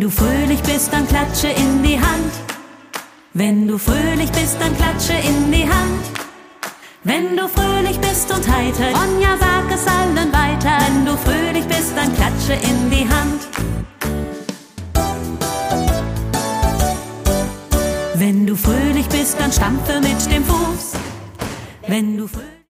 du fröhlich bist, dann klatsche in die Hand. Wenn du fröhlich bist, dann klatsche in die Hand. Wenn du fröhlich bist und heiter, Ronja, sag es allen weiter. Wenn du fröhlich bist, dann klatsche in die Hand. Wenn du fröhlich bist, dann stampfe mit dem Fuß. Wenn du fröhlich